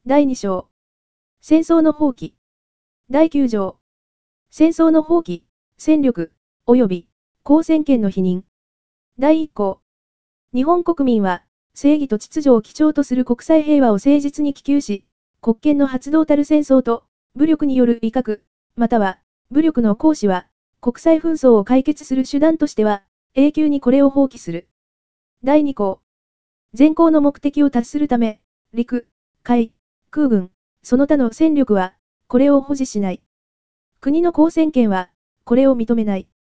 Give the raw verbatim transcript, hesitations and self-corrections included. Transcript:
だいに章。戦争の放棄。だいきゅう条。戦争の放棄、戦力、及び、交戦権の否認。だいいっ項。日本国民は、正義と秩序を基調とする国際平和を誠実に希求し、国権の発動たる戦争と、武力による威嚇、または、武力の行使は、国際紛争を解決する手段としては、永久にこれを放棄する。だいに項。前項の目的を達するため、陸、海、空軍、その他の戦力は、これを保持しない。国の交戦権は、これを認めない。